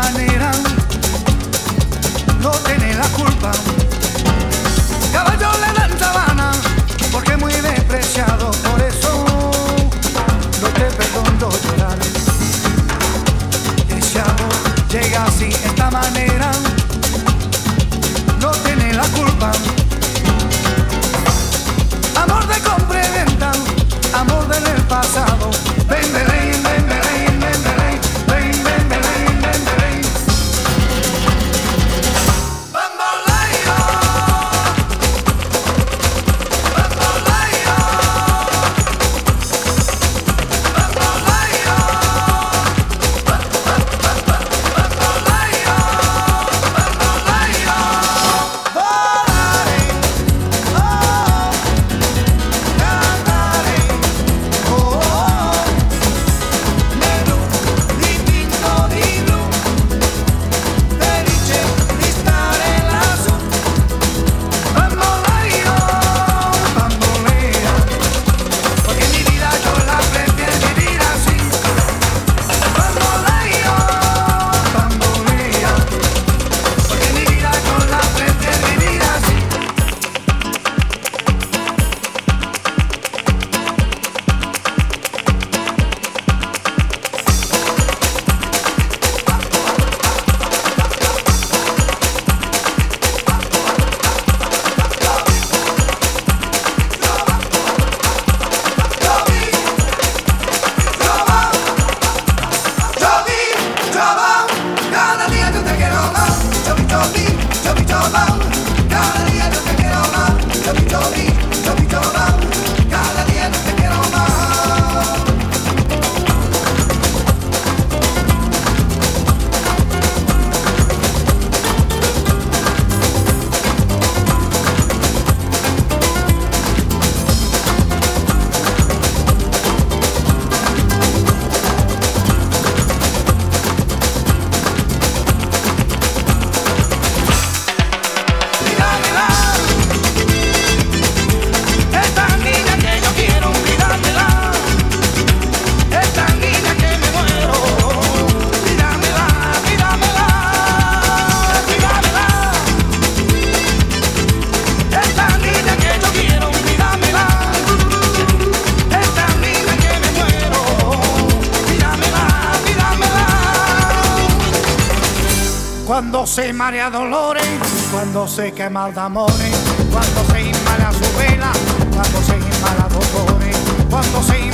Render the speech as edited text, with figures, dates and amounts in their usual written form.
manera, no tiene la culpa. Caballo le dan sabana, porque es muy despreciado, por eso no te perdono llorar. Ese amor llega así, esta manera, no tiene la culpa. Amor de compra y venta, amor del pasado. Ven, Belén, ven, Belén, ven, Belén, ven, ven, Belén, ven, Belén. Bamboleo, bamboleo, bamboleo, cuando se marea dolores, cuando se quema de amores, cuando se inmala su vela, cuando se inmala dolores, cuando se